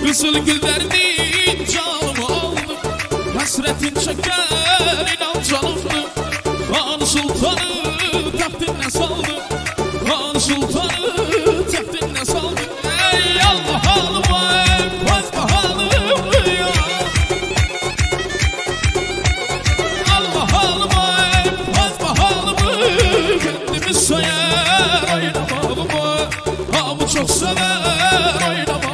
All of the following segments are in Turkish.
Kızıl güllerinin canımı aldı, hasretin çeker inan canımdı. Han sultanı tahtine saldı, Han sultanı tahtine saldı. Ey Allah halıma vazma halımı ya, Allah halıma vazma halımı. Kendimi sayar oynamalımı, hamı çok sever oynamalımı.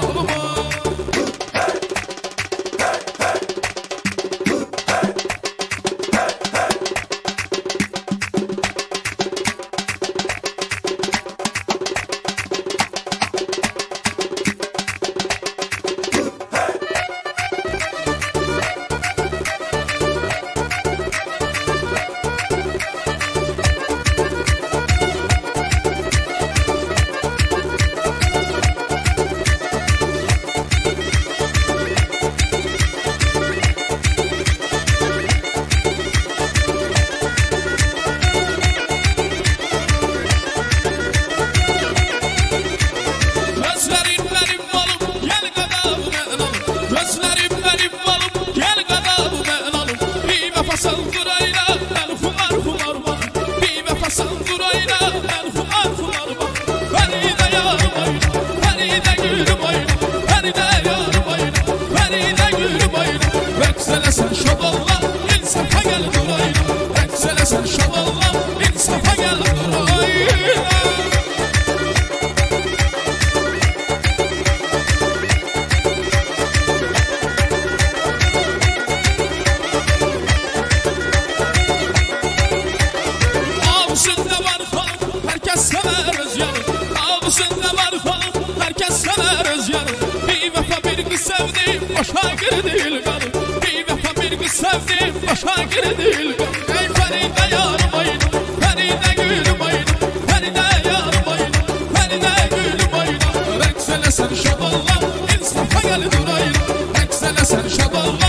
Sen şaballah insafa gel durayna, Reksele sen şaballah insafa gel durayna. Abisinde var hanım, herkes sever özyanı. Abisinde var hanım, herkes sever özyanı. Bir vefa bir kız sevdim, boşa girdi kanım. Sevdim başa girdil. Ey Feride yarım ayna, Feride gülüm ayna, Feride yarım ayna, Feride gülüm ayna. Reksele sen şaballah insafa gel durayna, Reksele sen şaballah